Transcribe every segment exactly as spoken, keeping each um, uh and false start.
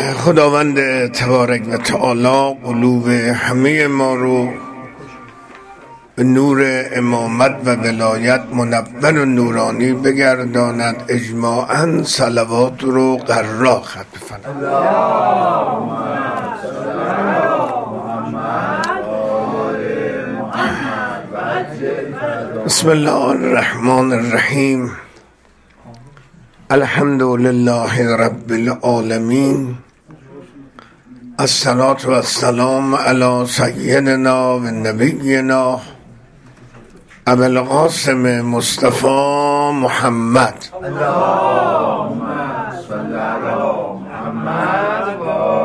خداوند تبارک و تعالی قلوب همه ما رو به نور امامت و ولایت منور و نورانی بگرداند. اجماعاً صلوات رو قرار ختم فرماید. بسم الله الرحمن الرحیم. الحمد لله رب العالمین. الصلاة و السلام علی سیدنا و نبینا ابوالقاسم مصطفی محمد. اللهم صل علی محمد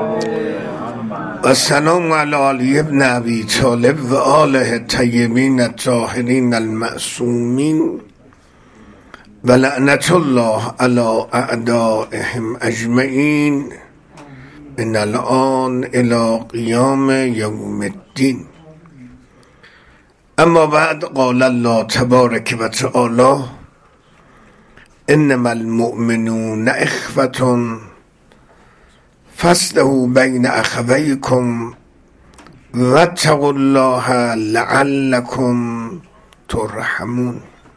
و السلام علی علی ابن ابی طالب و آله الطیبین الطاهرین المعصومین و لعنت الله علی اعدائهم اجمعین من الآن الی قیام یوم الدین. اما بعد، قال الله تبارک و تعالی: انما المؤمنون اخوة فاصلحوا بین اخویکم واتقوا الله لعلکم ترحمون.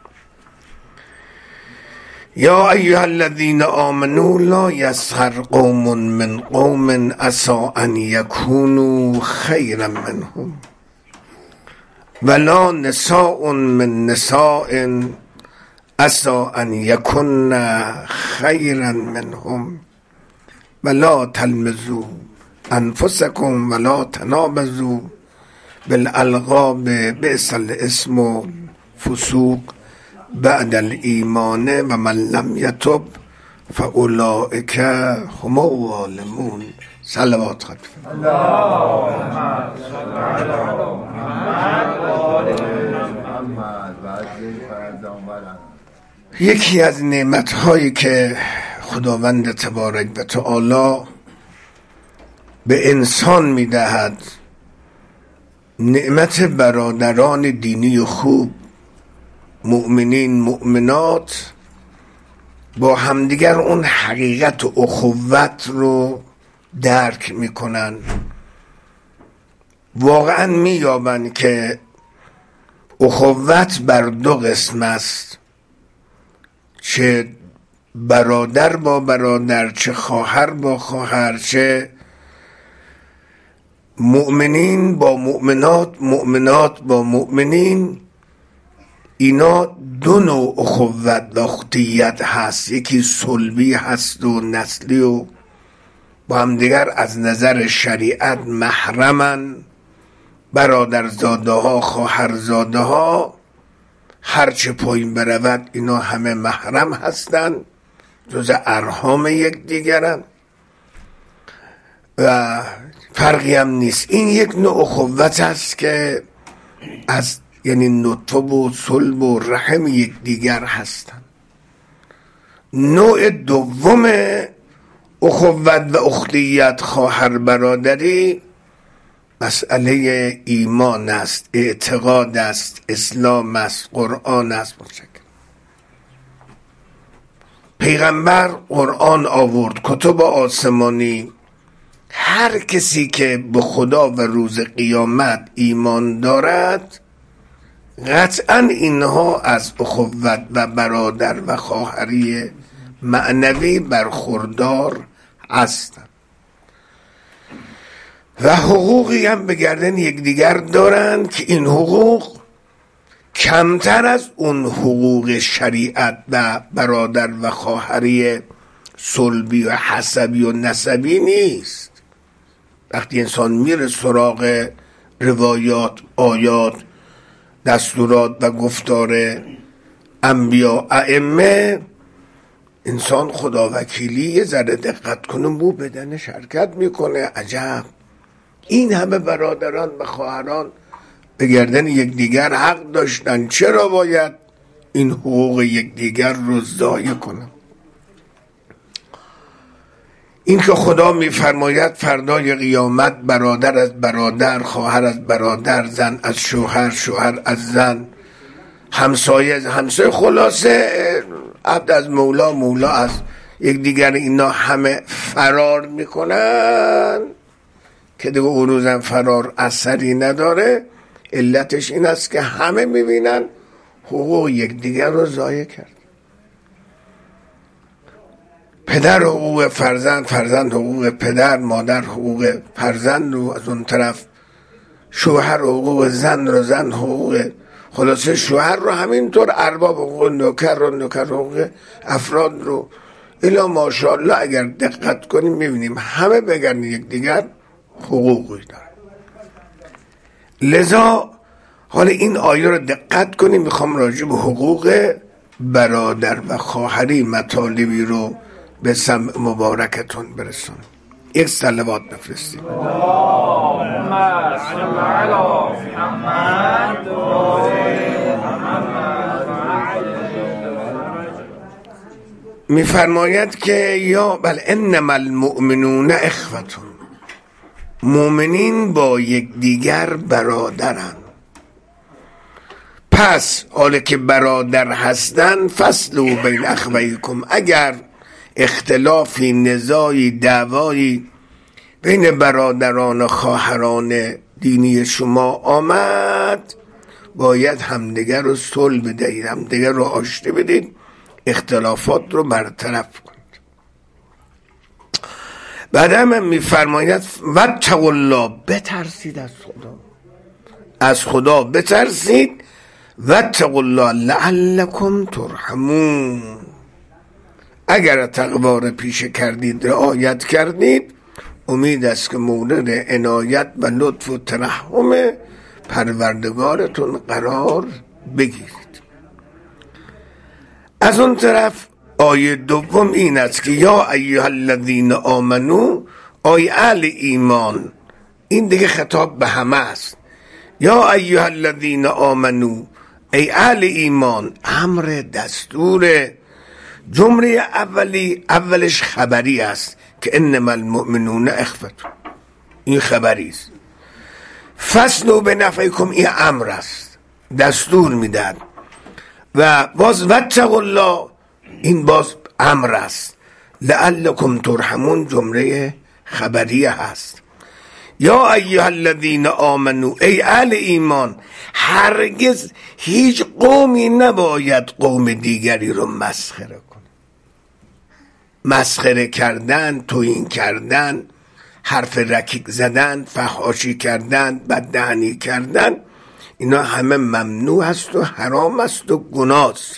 یا ایها الذین آمنوا لا یسخر قوم من قوم عسی ان یکونوا خیرا منهم ولا نساء من نساء عسی ان یکن خیرا منهم ولا تلمزوا انفسکم ولا تنابزوا بالالقاب بئس الاسم فسوق بعد الایمان و من لم یتب فاولئک هم الظالمون. صلوات خواهد. اللهم صل علی محمد و آل محمد. یکی از نعمت‌هایی که خداوند تبارک و تعالی به انسان می‌دهد، نعمت برادران دینی خوب، مؤمنین مؤمنات با همدیگر اون حقیقت و اخوت رو درک میکنن. واقعا مییابن که اخوت بر دو قسم است، چه برادر با برادر، چه خواهر با خواهر، چه مؤمنین با مؤمنات، مؤمنات با مؤمنین. اینا دو نوع اخوت و اختیت هست، یکی صلبی هست و نسلی و با هم دیگر از نظر شریعت محرمن. برادرزاده ها، خواهرزاده ها، هرچه پایین برود اینا همه محرم هستن، جز ارحام یک دیگرن و فرقی هم نیست. این یک نوع اخوت هست که از یعنی نطفه و صلب و رحم یک دیگر هستند. نوع دوم اخوت و اختیت، خواهر برادری، مسئله ایمان است، اعتقاد است، اسلام است، قرآن است. متشکرم. پیغمبر قرآن آورد، کتب آسمانی. هر کسی که به خدا و روز قیامت ایمان دارد قطعا اینها از اخوت و برادر و خواهری معنوی برخوردار هستند و حقوقی هم به گردن یکدیگر دارند که این حقوق کمتر از اون حقوق شریعت و برادر و خواهری صلبی و حسبی و نسبی نیست. وقتی انسان میره سراغ روایات، آیات، دستورات و گفتار انبیا، ائمه، انسان خدا وکیلی یه ذره دقت کنه مو بدن شرکت میکنه. عجب، این همه برادران و خواهران به گردن یکدیگر حق داشتن، چرا باید این حقوق یکدیگر رو ضایع کنن؟ این که خدا میفرماید فردای قیامت برادر از برادر، خواهر از برادر، زن از شوهر، شوهر از زن، همسایه از همسایه، خلاصه عبد از مولا، مولا از یک دیگر، اینا همه فرار میکنن که دیگه اون روزم فرار اثری نداره، علتش این است که همه میبینن حقوق یکدیگر رو ضایع کرد. پدر حقوق فرزند، فرزند حقوق پدر، مادر حقوق فرزند رو، از اون طرف شوهر حقوق زن رو، زن حقوق خلاصه شوهر رو، همینطور ارباب حقوق نوکر رو، نوکر حقوق افراد رو. الا ماشاءالله اگر دقت کنیم میبینیم همه بگن یک دیگر حقوقی دارن. لذا حالا این آیه رو دقت کنیم، میخوام راجع به حقوق برادر و خواهری مطالبی رو به سمع مبارکتون برسونم. یک صلوات بفرستیم. اللهم صل علی محمد و آل محمد. میفرماید که یا بل انما المؤمنون اخوتون، مؤمنین با یک دیگر برادرن. پس حالا که برادر هستن، فصلوا بین اخویکم، اگر اختلافی، نزاعی، دعوایی بین برادران و خواهران دینی شما آمد، باید همدیگر رو صلح بدهید، همدیگر رو آشتی بدید، اختلافات رو برطرف کنید. بعد هم میفرماید واتقوا الله، بترسید از خدا، از خدا بترسید. واتقوا الله لعلکم ترحمون، اگر تقوا را پیشه کردید، رعایت کردید، امید است که مورد عنایت و لطف و ترحم پروردگارتون قرار بگیرید. از اون طرف آیه دوم این است که یا ایها الذین آمنو، آی اهل ایمان، این دیگه خطاب به همه است. یا ایها الذین آمنو، ای اهل ایمان، امر دستور. جمله اولی اولش خبری است که انما المؤمنون اخوتون، این خبری است. فصلوا بین اخویکم، این امر است، دستور میدن. و باز واتقوا الله، این باز امر است. لعلکم ترحمون، جمله خبریه هست. یا ایها الذین آمنو، ای اهل ایمان، هرگز هیچ قومی نباید قوم دیگری رو مسخره کنه. مسخره کردن، توهین کردن، حرف رکیک زدن، فحاشی کردن، بددهنی کردن، اینا همه ممنوع است و حرام است و گناه است.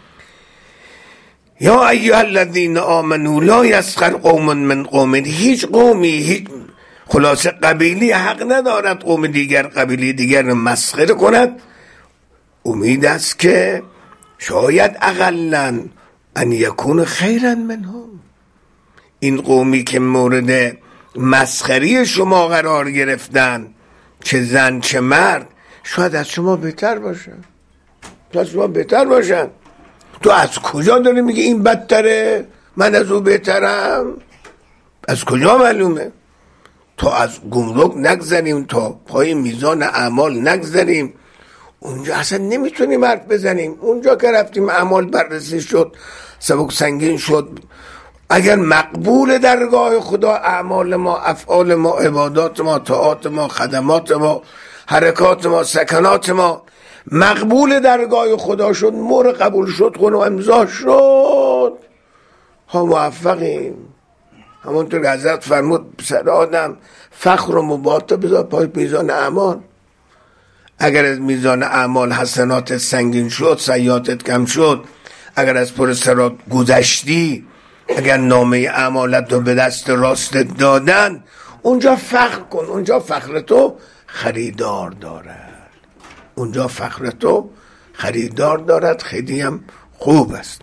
یا ایها الذین آمنو لا یسخر قوم من قوم، هیچ قومی، هیچ خلاصه قبیلی حق ندارد قوم دیگر قبیلی دیگر رو مسخره کند. امید است که شاید اقلن ان یکون خیرا منهم، این قومی که مورد مسخری شما قرار گرفتن، چه زن چه مرد، شاید از شما بهتر باشن، از شما بهتر باشن. تو از کجا داری میگی این بدتره، من از او بهترم؟ از کجا معلومه؟ تا از گمرک نگذاریم، تا پای میزان اعمال نگذاریم، اونجا اصلا نمیتونیم حرف بزنیم. اونجا که رفتیم اعمال بررسی شد، سبک سنگین شد، اگر مقبول درگاه خدا اعمال ما، افعال ما، عبادات ما، طاعات ما، خدمات ما، حرکات ما، سکنات ما مقبول درگاه خدا شد، مور قبول شد، خون و امضا شد، ها موفقیم. همونطور که حضرت فرمود پسر آدم فخر و مباطا بذار پای میزان اعمال. اگر از میزان اعمال حسنات سنگین شد، سیئاتت کم شد، اگر از پر صراط گذشتی، اگر نامه اعمالت رو به دست راستت دادن، اونجا فخر کن، اونجا فخر تو خریدار دارد، اونجا فخر تو خریدار دارد، خیلی هم خوب است.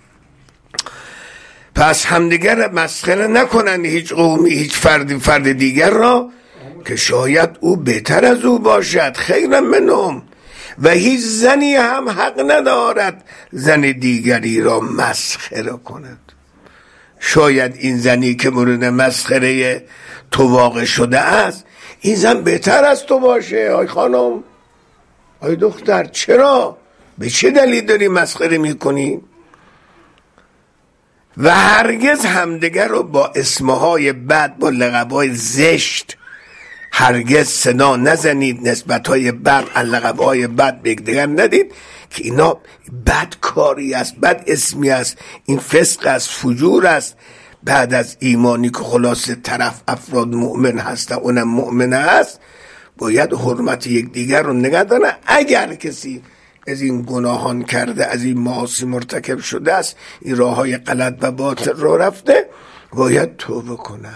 پس همدیگر مسخره نکنن، هیچ قومی، هیچ فردی فرد دیگر را، که شاید او بهتر از او باشد، خیرا منهم، و هیچ زنی هم حق ندارد زن دیگری را مسخره کند. شاید این زنی که مورد مسخره تو واقع شده است، این زن بهتر از تو باشه. آی خانم، آی دختر، چرا؟ به چه دلیل داری مسخره میکنی؟ و هرگز همدیگر رو با اسمهای بد، با لقبهای زشت هرگز صدا نزنید، نسبتهای بد، لقبهای بد به یکدیگر ندید که اینا بد کاری است، بد اسمی است، این فسق است، فجور است. بعد از ایمانی که خلاص طرف افراد مؤمن هست، اونم مؤمن هست، باید حرمت یکدیگر رو نگه دارن. اگر کسی از این گناهان کرده، از این معاصی مرتکب شده است، این راه های غلط و باطل رو رفته، باید توبه کنه.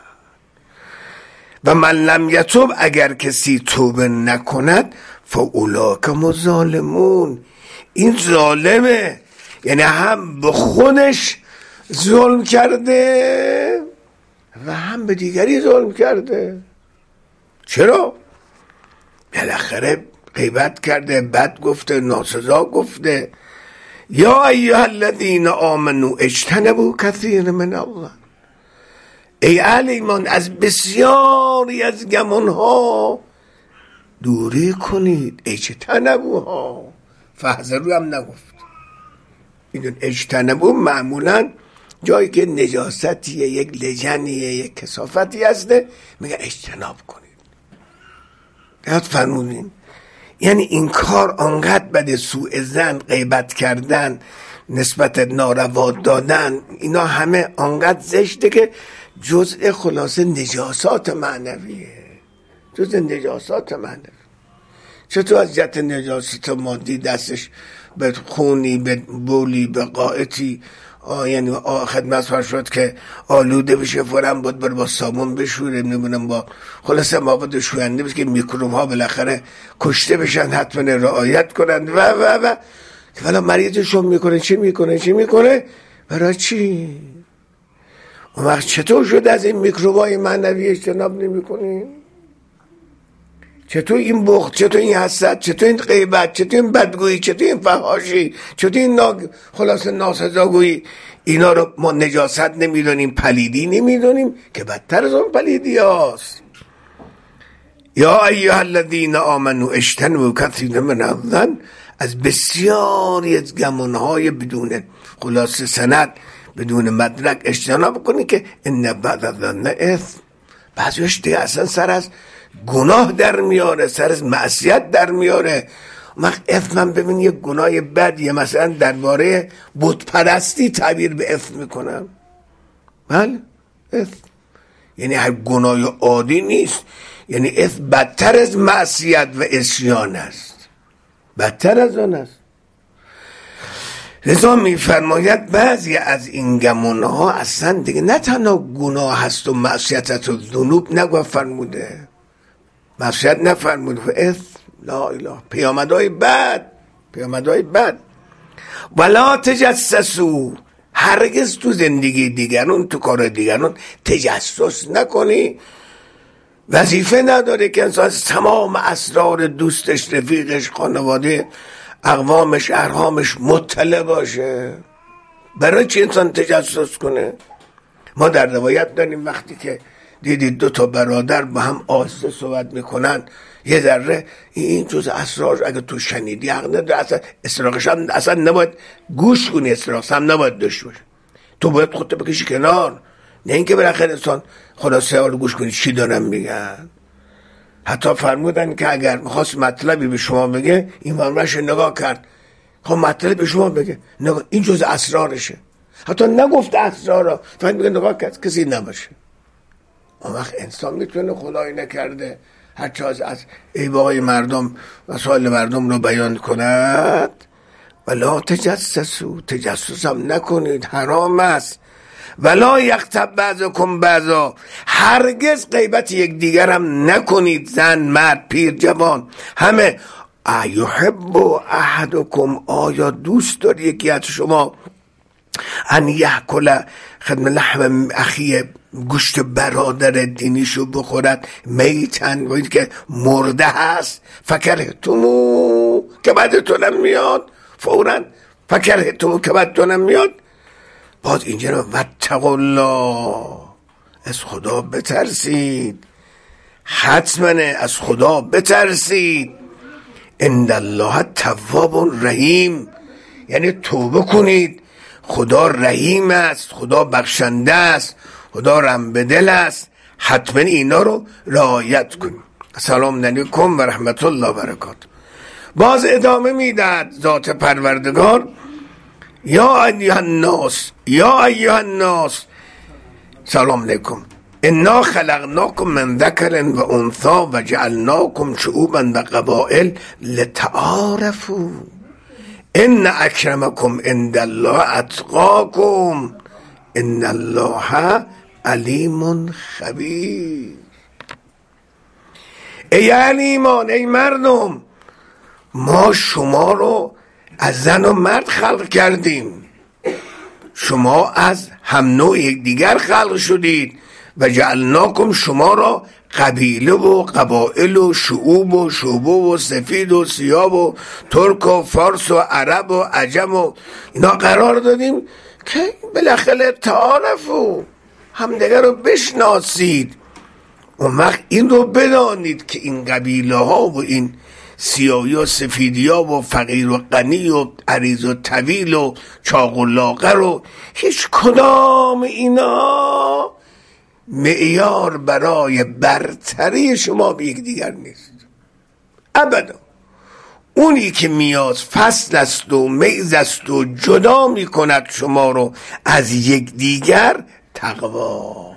و من لم یتوب، اگر کسی توبه نکند، فاولاک هم ظالمون، این ظالمه، یعنی هم به خودش ظلم کرده و هم به دیگری ظلم کرده. چرا؟ بالاخره غیبت کرده، بد گفته، ناسزا گفته. یا ایها الذین آمنوا اجتنبوا کثیر من الله، ای اهل ایمان از بسیاری از گمانها دوری کنید. اجتنبوها، فحذروا هم نگفت. میدون اجتنبو معمولا جایی که نجاستیه، یک لجنیه، یک کثافتی هسته، میگن اجتناب کنید. یاد فرمودین، یعنی این کار آنقدر بده، سوء ظن، غیبت کردن، نسبت ناروا دادن، اینا همه آنقدر زشته که جزء خلاصه نجاسات معنویه، جزء نجاسات معنوی. چطور از جهت نجاست مادی دستش به خونی، به بولی، به قائطی، یعنی خدمت فرض شد که آلوده بشه، فورم بود بر با صابون بشوره، نمیدونم با خلاصه مواد شوینده بشه که میکروب ها بالاخره کشته بشن، حتما رعایت کنند و و و که ولی مریضشون میکنه چی میکنه چی میکنه برای چی؟ اون وقت چطور شد از این میکروب های معنوی اجتناب نمیکنیم؟ چطور این بخت، چطور این حسد، چطور این غیبت، چطور این بدگویی، چطور این فحاشی، چطور این نا... خلاص ناسزاگویی، اینا رو ما نجاست نمیدونیم، پلیدی نمیدونیم که بدتر از اون پلیدی هاست. یا ایها الذین آمنوا اجتنبوا کثیرا من الظن، از بسیاری از گمانهای بدون خلاص سند، بدون مدرک اجتناب کنی که ان بعض الظن اثم، بعضیش دیگه اصلا سر از گناه در میاره، سر از معصیت در میاره. وقت اثم من ببین یه گناه بدیه، مثلا درباره بت پرستی تعبیر به اثم میکنم، بله اثم یعنی هر گناه عادی نیست، یعنی اثم بدتر از معصیت و عصیان است، بدتر از آن است. لذا میفرماید بعضی از این گمانها اصلا دیگه نه تنها گناه هست و معصیت و ذنوب نگو فرموده، معصیت نفرموده، اثم، لا اله، پیامدهای بد، پیامدهای بد. ولا تجسسو، هرگز تو زندگی دیگرون، تو کار دیگرون تجسس نکنی. وظیفه نداره که انسان از تمام اسرار دوستش، رفیقش، خانواده، اقوامش، ارحامش مطلع باشه. برای چی انسان تجسس کنه؟ ما در روایت داریم وقتی که دیدید دو تا برادر با هم آهسته صحبت میکنن، یه ذره این جز اسرار اگه تو شنیدی حق نداره، اصلا اسراقش هم اصلا نباید گوش کنی، اسراقش هم نباید داشته باشه، تو باید خودت بکشی کنار، نه اینکه بالاخره انسان خلاصه حال گوش کنی چی دارن میگن. حتی فرمودن که اگر میخواست مطلبی به شما بگه، این فرمش نگاه کرد، خب مطلب به شما بگه، نگاه این جز اسرارشه، حتی نگفت اسرار را، فقط میگه نگاه کرد کسی نباشه. اون وقت انسان میتونه خدایی نکرده حتی از عیبای مردم و سوال مردم رو بیان کند. ولا تجسسو، تجسس هم نکنید، حرام است. ولا یغتب بعضکم بعضا، هرگز غیبت یک دیگر هم نکنید، زن، مرد، پیر، جوان، همه. ایحب احدکم، آیا دوست داری یکی از شما ان یاکل خدم لحم اخی، گوشت برادر دینیشو بخورد، میتن، و این که مرده هست، فکرهتمو، که بعدتونم میاد، فوراً فکرهتمو که بعدتونم میاد. باز اینجا واتقوا الله، از خدا بترسید، حتما از خدا بترسید. ان الله تواب رحیم، یعنی توبه کنید، خدا رحیم است، خدا بخشنده است، خدا رحم به دل است. حتما اینا رو رعایت کنیم. سلام علیکم و رحمت الله و برکاته. باز ادامه میداد ذات پروردگار: یا ایها الناس یا ایها الناس سلام علیکم انا خلقناکم من ذکر و انثی و جعلناکم شعوبا و قبائل لتعارفوا ان اکرمکم عند الله اتقاکم ان الله علیم خبیر. ای اهل ایمان، ای مردم، ما شما رو از زن و مرد خلق کردیم، شما از هم نوع یکدیگر خلق شدید و جعلناکم شما را قبیله و قبائل و شعوب و شعبه و سفید و سیاه و ترک و فارس و عرب و عجم و اینا قرار دادیم که بالاخره تعارفوا، همدیگر رو بشناسید. اون وقت این رو بدانید که این قبیله ها و این سیاهی و سفیدی ها و فقیر و غنی و عریض و طویل و چاق و لاغر و هیچ کدام اینا معیار برای برتری شما به یک دیگر نیست ابدا. اونی که میاد فصل است و میز است و جدا می کند شما رو از یک دیگر تقواست.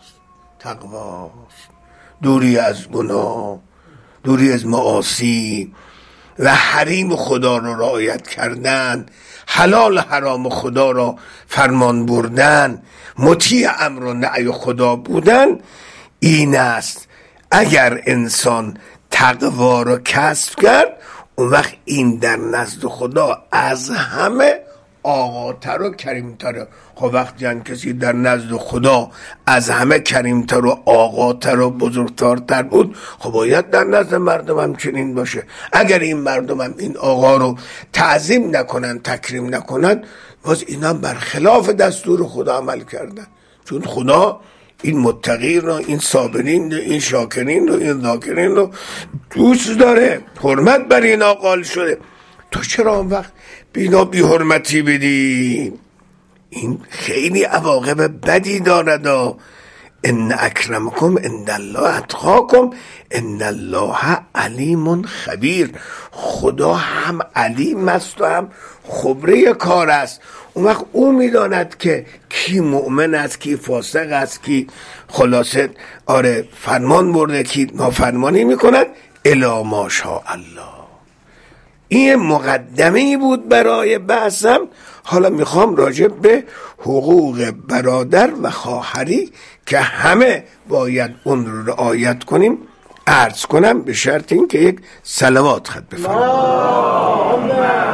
تقواست دوری از گناه، دوری از معاصی و حریم خدا رو رعایت کردن، حلال حرام خدا را فرمان بردن، مطیع امر و نهی خدا بودن. این است اگر انسان تقوا رو کسب کرد، اون وقت این در نزد خدا از همه آقاتر و کریمتره. خب وقتی هم کسی در نزد خدا از همه کریمتر و آقاتر و بزرگترتر بود، خب باید در نزد مردم هم چنین باشه. اگر این مردم هم این آقا رو تعظیم نکنن، تکریم نکنن، باز اینا برخلاف دستور خدا عمل کردن. چون خدا این متقین رو، این صابرین رو، این شاکرین رو، این ذاکرین رو دوست داره، حرمت بر اینا قائل شده. تو چرا اون وقت بینا بی حرمتی بدی؟ این خیلی عواقب بدی دارد. ان اکرمکم عند الله اتقاکم ان الله علیم خبیر. خدا هم علیم است و هم خبره کار است. اون وقت او میداند که کی مؤمن است، کی فاسق است، کی خلاصه آره فرمان برده، کی نافرمانی میکند. الا ماشاء الله. این مقدمه‌ای بود برای بحثم. حالا میخوام راجع به حقوق برادر و خواهری که همه باید اون رو رعایت کنیم عرض کنم، به شرط این که یک صلوات خط بفرمایید.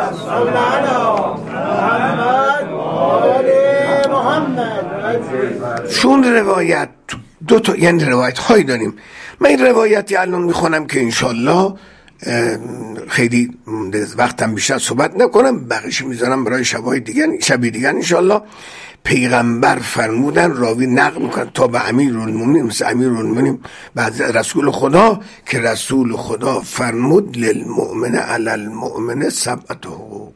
چون روایت دو تا یعنی روایت هایی داریم، من این روایتی الان میخونم که انشالله خیلی وقتم بیشتر صحبت نکنم، بقیش میذارم برای شبای دیگر، شبی دیگر انشالله. پیغمبر فرمودن، راوی نقل میکنن تا به امیرالمومنین، مثل امیرالمومنین بعد رسول خدا، که رسول خدا فرمود للمؤمن علی المؤمن سبعة حقوق.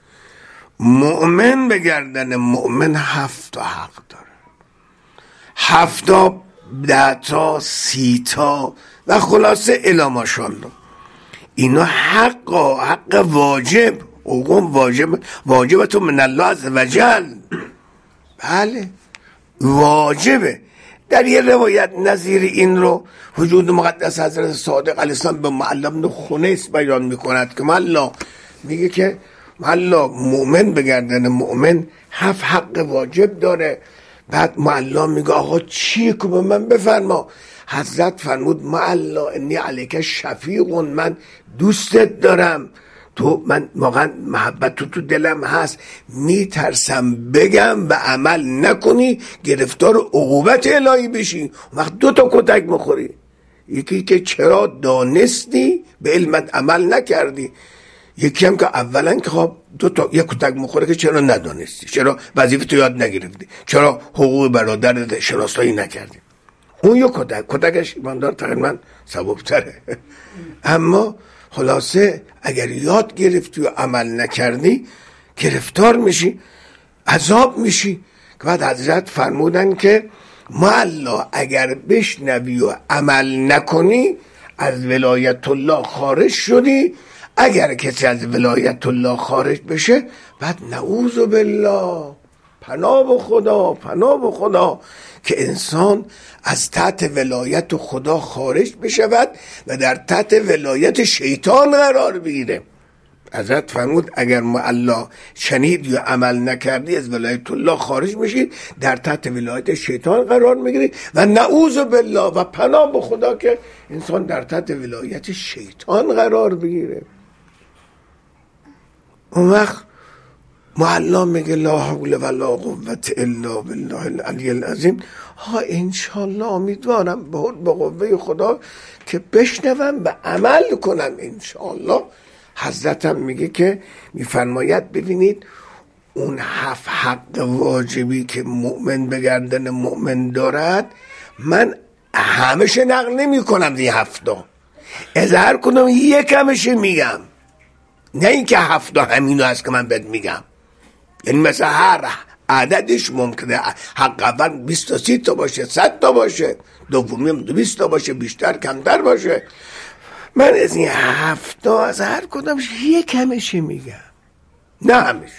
مؤمن به گردن مؤمن هفت تا حق داره، هفت تا، ده تا، سی تا و خلاصه الی ماشاءالله. اینا حق حق واجب، حقوق واجب، واجبتون من الله عز وجل. بله واجبه. در یه روایت نظیر این رو وجود مقدس حضرت صادق علیه السلام به معلم بن خنیس بیان میکند که الله میگه که الله مؤمن به گردن مؤمن هفت حق واجب داره. بعد معلم میگه آقا چیه که به من بفرما. حضرت فرمود معلا انی علیک شفیق، من دوستت دارم، تو من واقعا محبت تو تو دلم هست، میترسم بگم و عمل نکنی گرفتار عقوبت الهی بشی، وقت دو تا کتک میخوری. یکی که چرا دانستی به علمت عمل نکردی، یکی هم که اولا که خب دو تا یک کتک میخوره که چرا ندانستی، چرا وظیفه تو یاد نگرفتی، چرا حقوق برادرت شناسایی نکردی. اون یک کتک کتکش ایماندار تقریبا ثواب تره. اما خلاصه اگر یاد گرفتی و عمل نکردی گرفتار میشی. عذاب میشی. که بعد حضرت فرمودن که معلا اگر بشنوی و عمل نکنی از ولایت الله خارج شدی. اگر کسی از ولایت الله خارج بشه بعد نعوذ بالله، پناه به خدا، پناه به خدا که انسان از تحت ولایت خدا خارج بشود و در تحت ولایت شیطان قرار بگیره. حضرت فرمود اگر معلا شنید یا عمل نکردی از ولایت الله خارج میشید، در تحت ولایت شیطان قرار میگیرید و نعوذ بالله و پناه به خدا که انسان در تحت ولایت شیطان قرار بگیره. اون وقت معلا میگه لا حول ولا قوة الا بالله العلی العظیم. ها انشالله امیدوارم به قوه خدا که بشنوم و عمل کنم انشالله. حضرتم میگه که میفرماید ببینید اون هفت حق واجبی که مؤمن به گردن مؤمن دارد، من همشه نقل نمی کنم دی هفتا، اظهار کنم یک همشه میگم، نه اینکه هفتا همینو هست که من بهت میگم. یعنی مثلا هر عددش ممکنه حق اول بیست تا سی تا باشه، صد تا باشه، دومی هم بیست تا باشه، بیشتر کمتر باشه. من از این هفتا از هر کدامش یک همشه میگم، نه همش.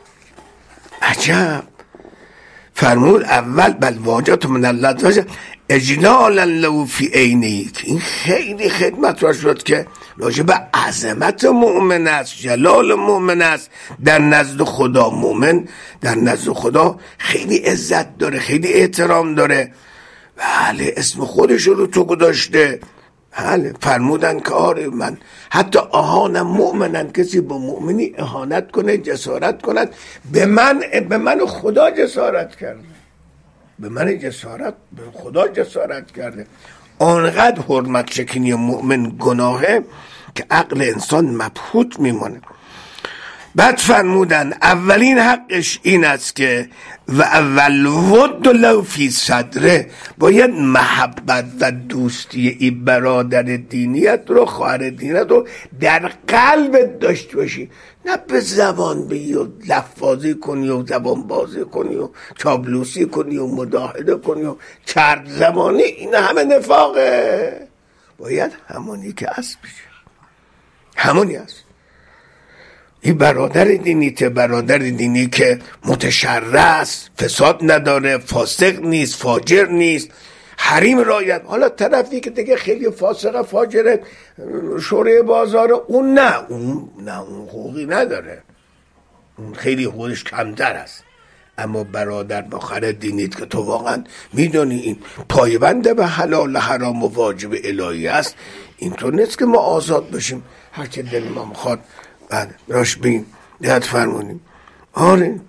عجب. فرمود اول بل واجات من الله اجلال له فی عینی. این خیلی خدمت را شد که راجع به عظمت مؤمن است، جلال مؤمن است در نزد خدا. مؤمن در نزد خدا خیلی عزت داره، خیلی احترام داره. بله اسم خودش رو تو گذاشته. بله فرمودن که آره من حتی اهانم مؤمنن، کسی با مؤمنی اهانت کنه، جسارت کند، به من به من خدا جسارت کرده، به من جسارت به خدا جسارت کرده. آنقدر حرمت شکنی مؤمن گناهه که عقل انسان مبهوت میمونه. بعد فرمودن اولین حقش این است که و اول ود لو فی صدره، باید محبت و دوستی این برادر دینیت رو، خواهر دینیت رو در قلبت داشته باشی، نه به زبان بگی و لفاظی کنی و زبان بازی کنی و چابلوسی کنی و مداهده کنی و چرد زمانی. این همه نفاقه. باید همونی که هست بشه، همونی هست. این برادر دینی ته برادر دینی که متشرع است، فساد نداره، فاسق نیست، فاجر نیست، حریم رعایت. حالا طرفی که دیگه خیلی فاسقه، فاجره، شوره بازاره، اون نه، اون نه اون حقوقی نداره، اون خیلی حقوقش کمتر است. اما برادر با خواهر دینیت که تو واقعا میدونی این پایبنده به حلال حرام و واجب الهی است، اینطور نیست که ما آزاد بشیم هرچه دل ما میخواد بعد راش بین دهت فرمونیم. آره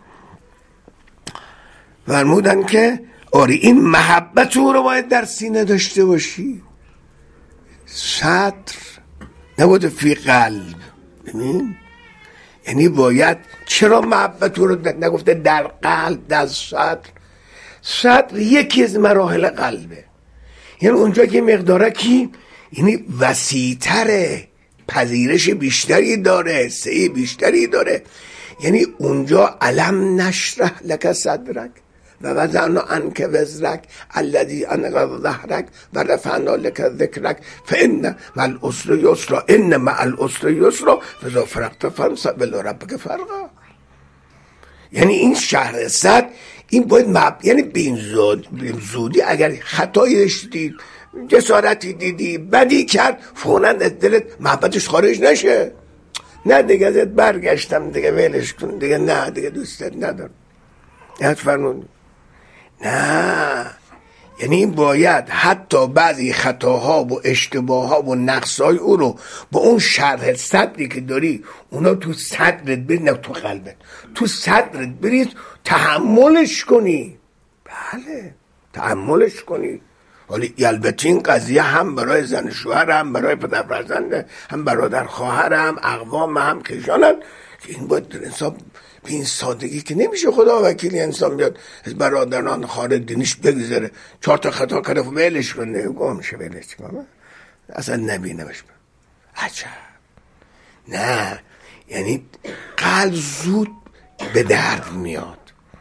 فرمودن که آره این محبت او رو باید در سینه داشته باشی. صدر نبوده فی قلب. ببین یعنی باید، چرا محبت او رو نگفته در قلب، در صدر؟ صدر یکی از مراحل قلبه، یعنی اونجا که مقداره کی یعنی وسیع‌تره، پذیرش بیشتری داره، حسه بیشتری داره. یعنی اونجا علم نشرح لک صدرک و وضعنا عنک وزرک الذی انقض ظهرک و رفعنا لک ذکرک فان مع العسر یسرا ان مع العسر یسرا فاذا فرغت فانصب الی ربک فرغا. یعنی این شهر صدر این باید مب... یعنی به زودی اگر خطایی داشتی، جسارتی دیدی، بدی کرد، فوراً از دلت محبتش خارج نشه. نه دیگه ازت برگشتم دیگه ولش کن دیگه، نه دیگه دوستت ندارم. یاد فرمود نه، یعنی این باید حتی بعضی خطاها و اشتباهها و نقصهای او رو با اون شرح صدری که داری اونا تو صدرت برید، نه تو قلبت، تو صدرت برید تحملش کنی. بله تحملش کنی. ولی البته این قضیه هم برای زن شوهر، هم برای پدر فرزند، هم برادر خواهر، هم اقوام، هم کشانن که این باید انسان به این سادگی که نمیشه خدا وکیلی انسان بیاد از برادران خواهر دینیش بگذاره، چهار تا خطا کرده و ولش کنه، گم میشه ولش کنه، اصلا نبینمش. عجب. نه یعنی قلب زود به درد میاد.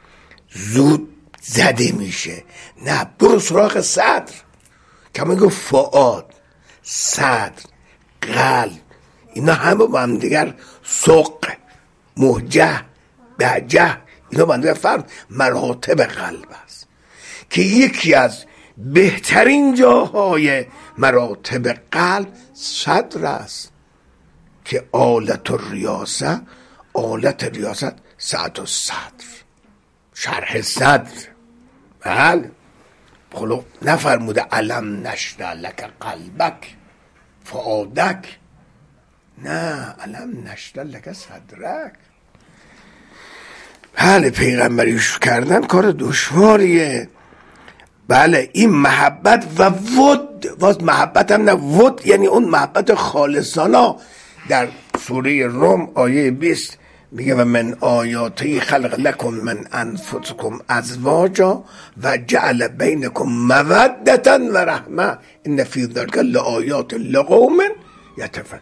زود زده میشه. نه، برو سراغ صدر که من گفت فؤاد، صدر، قلب، اینا همه با هم دیگر سق، موجه، بهجه، اینا با هم دیگر فرق مراتب قلب است که یکی از بهترین جاهای مراتب قلب صدر است که آلت الریاسه، آلت ریاست سعد الصدر، شرح صدر. بله، خلو نفرموده علم نشرح لک قلبک فؤادک، نه، علم نشرح لک صدرک. بله، پیغمبریش کردن کار دشواریه. بله، این محبت و ود، واس محبت هم نه، ود یعنی اون محبت خالصانه. در سوره روم آیه بیست میگه و من آیاتی خلق لکم من انفسکم ازواجا و جعل بینکم مودتا و رحمه ان فی ذلک لآیات لقوم یتفکر.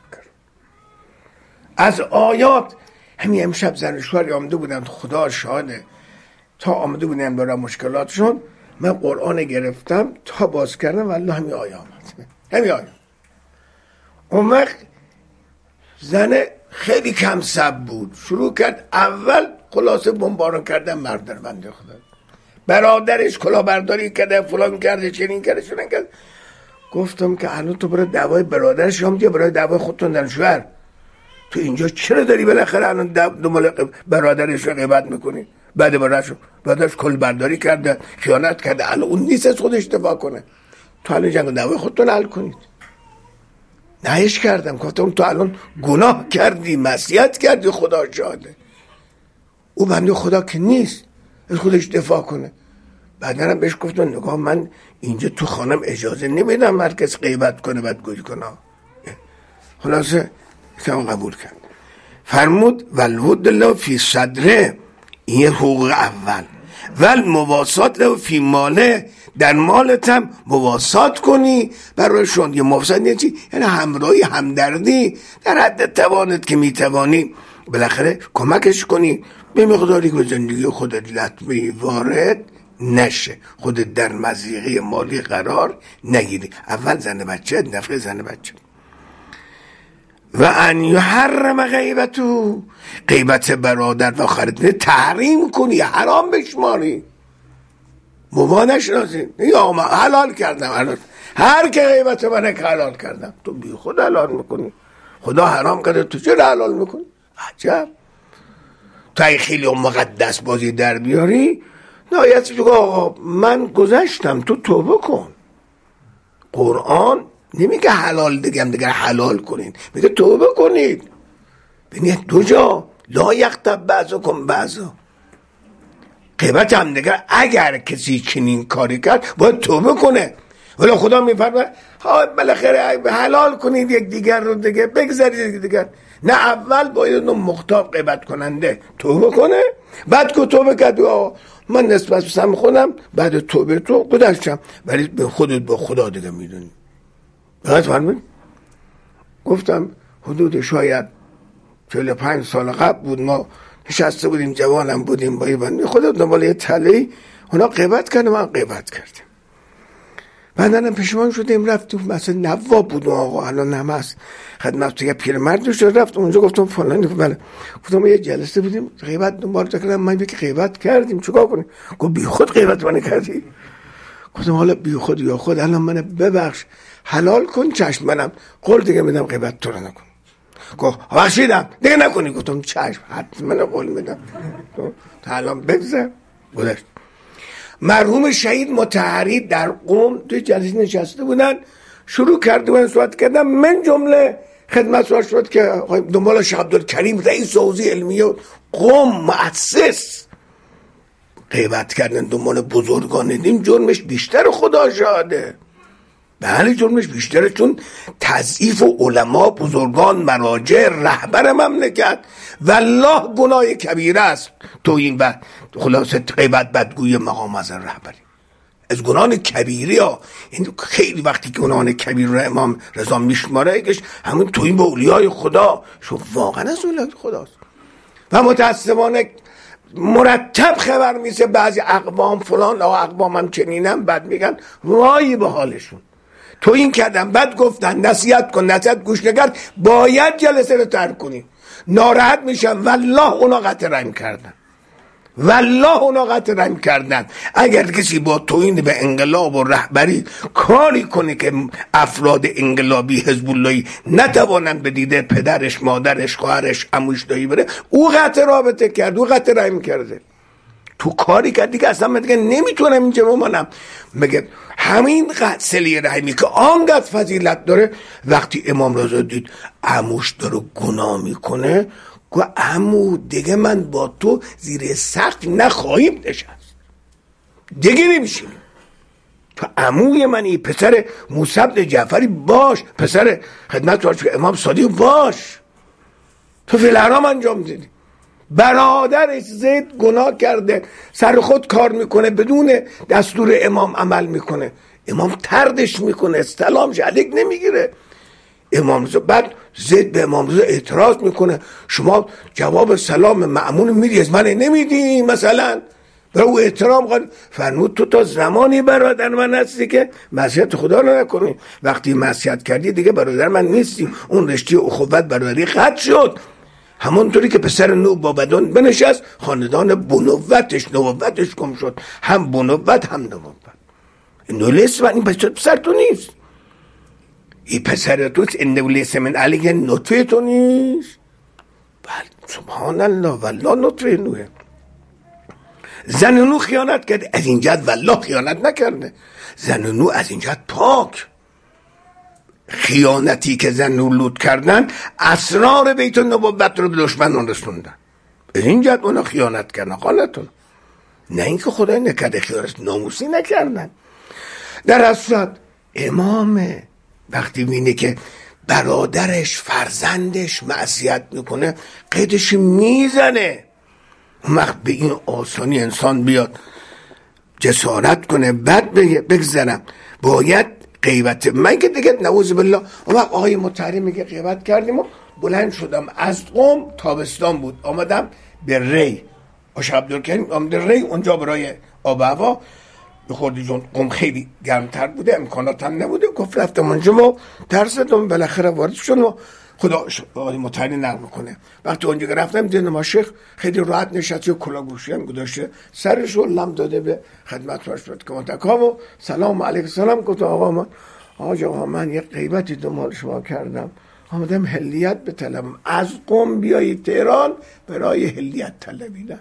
از آیات همین امشب زن و شوهر آمده بودن، خدا شاهده، تا آمده بودن برای مشکلاتشون، من قرآن گرفتم تا باز کردم والله همین آیه آمد، همین آیه. اون وقت زن خیلی کم صبر بود، شروع کرد اول خلاصه بمباران کردن مرد در بنده خدا، برادرش کلاهبرداری کرده، فلان کرده، چنین کرده، چنین کرده. گفتم که الان تو برای دعوای برادرش هم دیگه برای دعوای خودتون در شوهر، تو اینجا چرا داری بالاخره الان دنبال برادرش رو غیبت میکنی؟ بعد برادرش برادرش کلاهبرداری کرده، خیانت کرده، الان اون نیست از خودش دفاع کنه، تو الان جنگ دعوای خودتون حل کنید. نهیش کردم، گفتم تو الان گناه کردی، معصیت کردی، خدا شاهده. او بنده خدا که نیست از خودش دفاع کنه. بعدن هم بهش گفتم نگاه، من اینجا تو خانم اجازه نمیدم هر کس غیبت کنه بدگویی کنه. خلاصه کم قبول کرد. فرمود والود له فی صدره، این حقوق اول، ول مواسات له فی ماله، در مالت هم مواسات کنی برایشون. یه مواسات یعنی چی؟ یعنی همراهی، همدردی، در حد توانت که میتوانی بالاخره کمکش کنی به مقداری که زندگی خودت لطمه وارد نشه، خودت در مضیقه مالی قرار نگیری. اول زن بچه، نفع زن بچه. و ان یحرم غیبتو، غیبت برادر و خریدنه تحریم کنی، حرام بشماری، مباح نشناسی. یا من حلال کردم، حلال. هر که غیبت منه که حلال کردم. تو بی خود حلال میکنی، خدا حرام کرده، تو چرا حلال میکنی؟ عجب. تو ای خیلی مقدس بازی در بیاری، نهایت بگو آقا من گذشتم، تو توبه کن. قرآن نمیگه حلال دیگم دیگر حلال کنین، میگه توبه کنید. ببینید دو جا لا یغتب بعضکم بعضا، غیبت هم دیگر اگر کسی چنین کاری کرد باید توبه کنه. ولی خدا میفرماید ها بالاخره حلال کنید یک دیگر رو دیگه، بگذارید یک دیگر. نه، اول باید اون مختاب غیبت کننده توبه کنه، بعد که توبه کرد من نسبت به سم خودم بعد توبه تو گذشتم، ولی به خودت با خدا دیگه میدونی. بعد فرمود گفتم حدود شاید چهل و پنج سال قبل بود، ما نشسته بودیم، جوانم بودیم، با یه بنده خدا دنبال یه تله‌ای، اونا غیبت کردن، من غیبت کردیم. بعدن پشیمان شدیم، رفتیم مثلا نواب بود آقا، الان هم هست خدمت تو یه پیرمرد شد، رفت اونجا گفتم فلان، بله گفتم یه جلسه بودیم غیبت دنبال کردم، من که غیبت کردیم چیکار کنیم؟ گفت بی خود غیبت من کردی. گفتم حالا بی خود یا خود الان من ببخش، حلال کن چشم، منم قول دیگه میدم غیبت تو رو نکن. گفت بخشیدم دیگه نکنی. گفتم چشم، حتما قول میدم، تا الان بگذر. گذشت. مرحوم شهید مطهری در قم توی جلسه نشسته بودن، شروع کرده بودن صحبت کردن، من جمله خدمت سوال شد که دنبال شیخ عبدالکریم رئیس حوزه علمیه قم مؤسس غیبت کردن دنبال بزرگان دین، جرمش بیشتر، خدا شاهده. بله جرمش بیشتره، چون تضعیف علما، بزرگان، مراجع، رهبر مملکت والله گناه کبیره است. تو این و خلاصه غیبت بدگوی مقام از رهبری از گناه کبیره ها. این خیلی وقتی که گناه کبیر رو امام رضا میشماره که همون تو این با اولیای خدا، شو واقعا از اولیای خداست. و متاسفانه مرتب خبر میشه بعضی اقوام فلان آقا اقوام هم چنینم، بعد میگن وای به حالشون، تو این کردن بعد گفتن نصیحت کن، نصیحت گوش نکرد، باید جلسه رو ترک کنی. ناراحت میشن، والله اونا قطع رحم کردن، والله اونا قطع رحم کردن. اگر کسی با توهین به انقلاب و رهبری کاری کنه که افراد انقلابی حزب اللهی نتوانند به دیده پدرش، مادرش، خواهرش، عموش، دایی بره، او قطع رابطه کرد، او قطع رحم کرده. تو کاری کردی که اصلا من دیگه نمیتونم اینجا بمانم. مگه همین صله رحمی که آنقدر فضیلت داره، وقتی امام رضا دید عموش داره گناه میکنه، گفت عمو دیگه من با تو زیر سقف نخواهیم نشست، دیگه نمیشیم. تو عموی منی، پسر موسی بن جعفری باش، پسر خدمت واجب امام صادق باش، تو فی الحرام انجام دادی. برادرش زید گناه کرده، سر خود کار میکنه، بدون دستور امام عمل میکنه، امام طردش میکنه، سلامش علیک نمیگیره. امام رضا بعد زید به امام رضا اعتراض میکنه، شما جواب سلام مأمون میدی از من نمیدی مثلا، برای او احترام قائل. فرمود تو تا زمانی برادر من هستی که معصیت خدا رو نکنی، وقتی معصیت کردی دیگه برادر من نیستی، اون رشته اخوت برادری قطع شد. همونطوری که پسر نو با بدن بنشست، خاندان بنوتش نوبتش گم شد، هم بنوت هم نوبت. این لیس و این پسر تو نیست، این پسر توست، این لیس من علیه نطفه تو نیست. بله سبحان الله، والله نطفه نوه. زن نو خیانت کرده، از این جهت والله خیانت نکرده، زن نو از این جهت پاک. خیانتی که زن نو لوط کردن، اسرار بیت النبوت رو به دشمنان رسوندن، از این جهت اونا خیانت کردن. خالتون نه اینکه خدای نکرده خیانت ناموسی نکردن. در اصل امام وقتی بینه که برادرش فرزندش معصیت میکنه، قیدش میزنه. وقت به این آسانی انسان بیاد جسارت کنه بعد بگذرم باید غیبت من که دیگه نعوذ بالله. اون وقت آقای مطهری میگه غیبت کردیم و بلند شدم از قم، تابستان بود، آمدم به ری، آش عبدالکریم آمده ری، اونجا برای آب هوا بخوردی، جون قم خیلی گرمتر بوده، امکانات هم نبوده. گفت رفتم اونجا و ترسیدم، بالاخره وارد شدم و خدا آقای مطهری نقل میکنه. وقتی اونجا رفتم دیدم ما شیخ خیلی راحت نشسته، کلاهگوشی هم گذاشته، سرش رو لم داده به خدمت راشد که متکام و سلام علیکم سلام. گفت آقا من آقا آقا من یک غیبتی دنبال شما کردم، آمدم هلیت بطلبم، از قم بیایی تهران برای هلیت طلبیدن.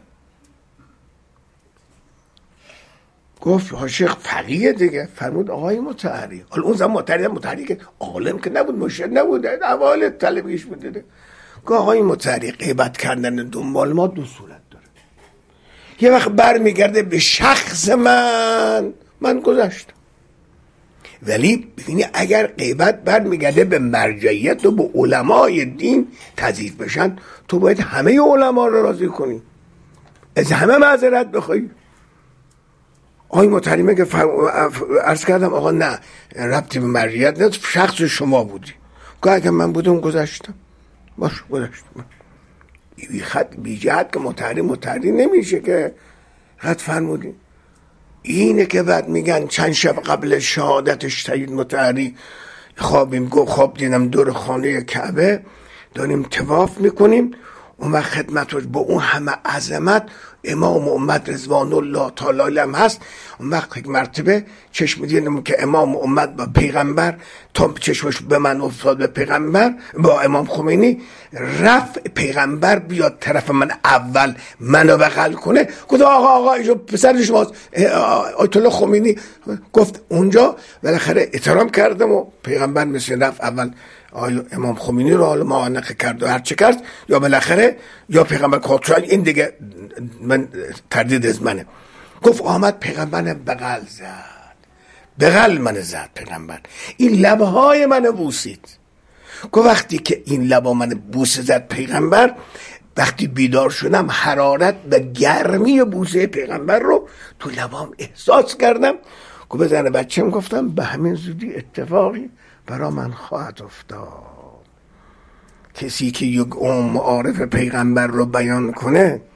گفت ها شیخ فقیه دیگه. فرمود آقای مطهری، حالا اون زمان مطهری مطهری که عالم که نبود، مرشد نبود، اول طلبیش بوده. گفت آقای مطهری غیبت کردن دنبال ما دو صورت داره. یه وقت بر میگرده به شخص من، من گذاشتم، ولی ببینی اگر غیبت بر میگرده به مرجعیت و به علمای دین تضعیف بشن، تو باید همه علما رو راضی کنی، از همه معذرت بخوای. آقای مطهری میگه عرض کردم آقا نه ربطی به مرجعیت نه، شخص شما بودی. گفت اگه من بودم گذاشتم، باش گذاشتم. بی خط بی جهت که مطهری مطهری نمیشه که خط فرمودی. اینه که بعد میگن چند شب قبل شهادتش سید مطهری خوابیم، گفت خواب دیدم دور خانه کعبه داریم طواف میکنیم، اون وقت خدمتش با اون همه عظمت امام امت رضوان الله تعالی علیه هست. اون وقت یک مرتبه چشم دیدم که امام امت با پیغمبر، تا چشمش به من افتاد به پیغمبر با امام خمینی، رفت پیغمبر بیاد طرف من اول منو بغل کنه. گفت آقا آقا اینجا پسر شماست آیت الله خمینی. گفت اونجا بالاخره احترام کردم و پیغمبر مثل رفت اول امام خمینی رو حالا معانقه کرد و هر چه کرد، یا بالاخره یا پیغمبر کاتران، این دیگه من تردید از منه. گفت آمد پیغمبر بغل زد، بغل من زد پیغمبر، این لبهای من بوسید. گفت وقتی که این لبها من بوسه زد پیغمبر، وقتی بیدار شدم حرارت و گرمی بوسه پیغمبر رو تو لبام احساس کردم. گفت به زن بچه‌م گفتم به همین زودی اتفاقی برا من خواهد افتاد. کسی که یک عمر معارف پیغمبر رو بیان کنه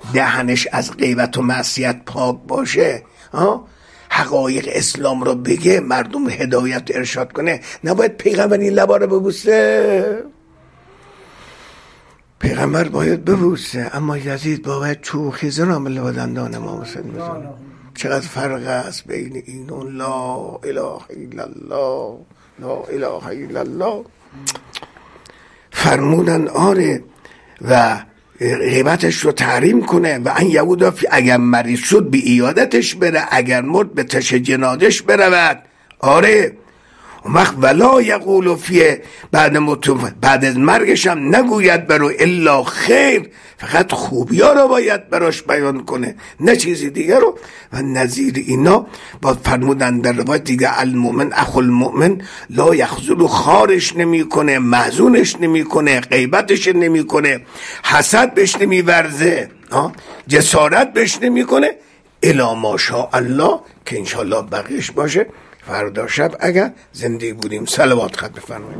دهنش از غیبت و معصیت پاک باشه، ها، حقایق اسلام رو بگه، مردم هدایت ارشاد کنه، نباید پیغمبر این لبا رو ببوسه. پیغمبر باید ببوسه، اما یزید باید چوخی زنام لبادندان امام حسین بزنه. چقدر فرق است بین این و لا اله الا الله، لا اله الا الله. فرمودن آره و غیبتش رو تحریم کنه و ان یهودا اگر مریض شد به عیادتش بره، اگر مرد به تش جنازش برود. آره وقت ولا یقول فیه بعد متوفا، بعد از مرگش هم نگوید برو الا خیر، فقط خوبی ها رو باید براش بیان کنه، نه چیزی دیگه رو. و نظیر اینا با فرمودن در روایت دیگه المؤمن اخو المؤمن لا یخذل، خارش نمی کنه، محزونش نمی کنه، غیبتش نمی کنه، حسد بهش نمی ورزه، جسارت بهش نمی کنه، الا ماشاء الله که انشالله بقیش باشه فردا شب اگر زنده بودیم. صلوات خط بفرمایید.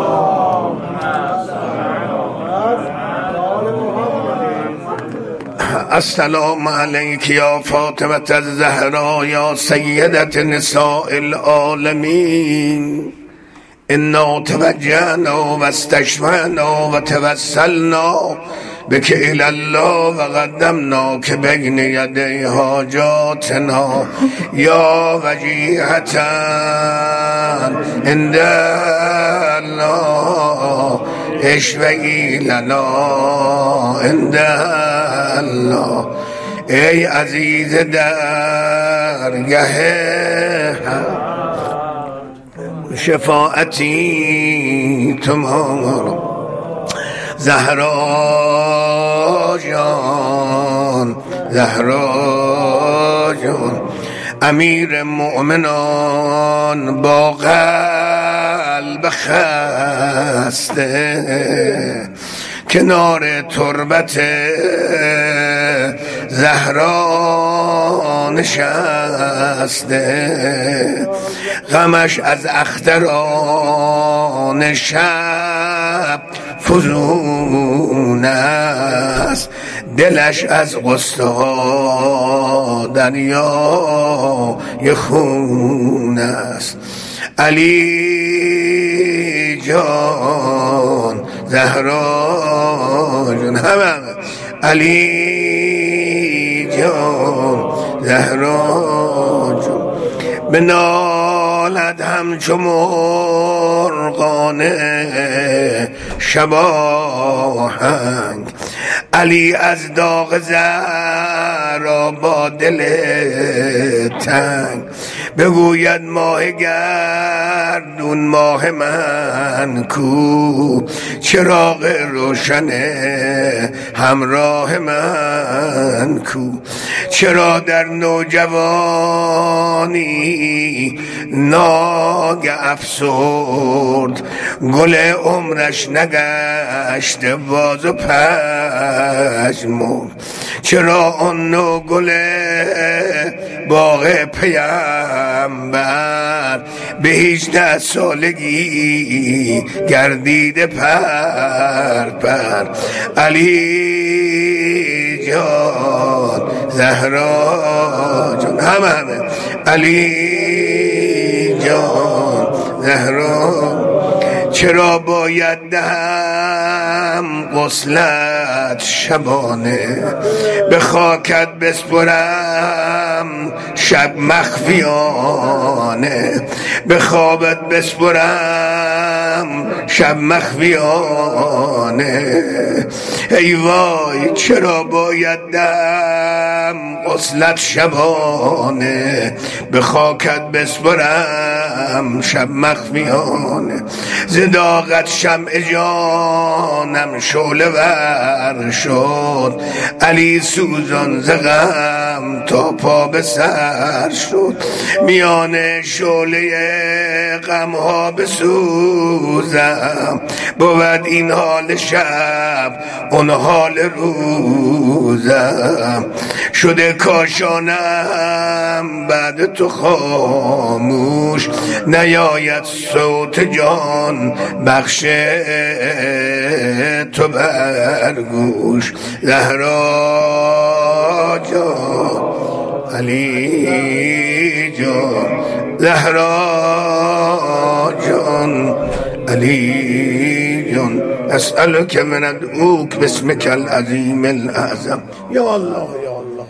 السلام علیک یا فاطمه الزهرا یا سیدت نساء العالمین، انا توجهنا و استشفعنا و توسلنا بک الی الله و قدمنا که بین یدی حاجاتنا یا وجیهتا عند الله اشفعی لنا عند الله. ای عزیز درگه شفاعتی تمام زهرا جان، زهرا جان، امیر مؤمنان با قلب خسته کنار تربت زهرا نشسته، غمش از اختران شب فزون است، دلش از غصه ها دریای خون است. علی جان، زهرا جان، همه علی جان، زهرا جان، بنالد همچو مرغانه شباهنگ. علی از داغ زهرا با دل تنگ، بگوید ماه گردون ماه من کو، چراغ روشن همراه من کو. چرا در نوجوانی ناگه افسرد، گل عمرش نگشته باز و پژمرد. چرا آن نو گل باغ پیامبر به هجده سالگی گردیده پر پر. علی جان، زهرا جان، همه همه علی جان، زهرا. چرا باید دهم غسلت شبانه، به خاکت بسپرم شب مخفیانه، به خوابت بسپرم شب مخفیانه. ای وای چرا باید دهم غسلت شبانه، به خاکت بسپرم شب مخفیانه. زداغت شمع جانم شعله ور شد، علی سوزان ز غم تا پا به سر شد. میان شعله غم ها بسوزم، بود این حال شب اون حال روزم. شده کاشانم بعد تو خاموش، نیاید صوت جان بخش تو برگوش زهرا جان علی جان زهرا جان علی جان اسألک من ادعوک باسمک العظیم الاعظم. یا الله یا الله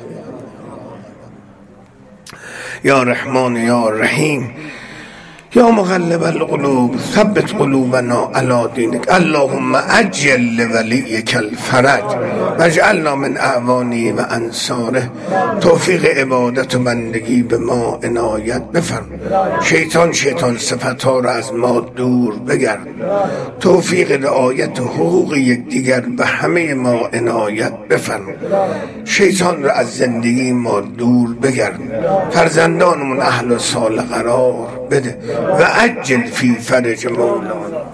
یا رحمان یا رحیم یا مقلب القلوب ثبت قلوبنا علی دینک. اللهم عجل لولیک الفرج واجعلنا من اعوانه و انصاره. توفیق عبادت و بندگی به ما عنایت بفرما. شیطان شیطان صفتها را از ما دور بگرد. توفیق رعایت حقوق یکدیگر به همه ما عنایت بفرما. شیطان را از زندگی ما دور بگرد. فرزندانمون اهل و صالح قرار بده و عجل فی فرج مولانا.